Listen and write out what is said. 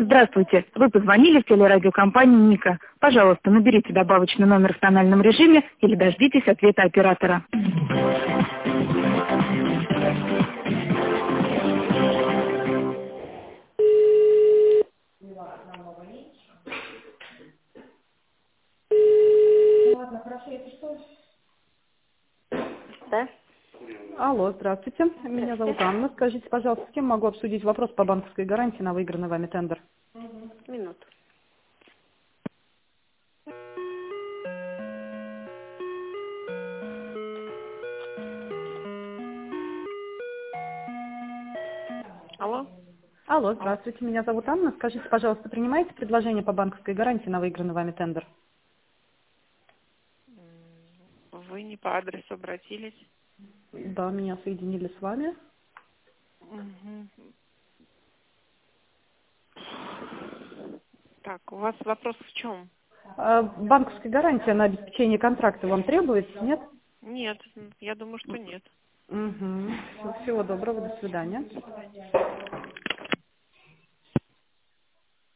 Здравствуйте. Вы позвонили в телерадиокомпанию «Ника». Пожалуйста, наберите добавочный номер в тональном режиме или дождитесь ответа оператора. Да? Алло, здравствуйте. Меня зовут Анна. Скажите, пожалуйста, с кем могу обсудить вопрос по банковской гарантии на выигранный вами тендер? Минуту. Алло? Алло, здравствуйте. Меня зовут Анна. Скажите, пожалуйста, принимаете предложение по банковской гарантии на выигранный вами тендер? Вы не по адресу обратились? Да, меня соединили с вами. Мгм. Так, у вас вопрос в чем? Банковская гарантия на обеспечение контракта вам требуется, нет? Нет, я думаю, что нет. Угу. Всего доброго, до свидания. До свидания.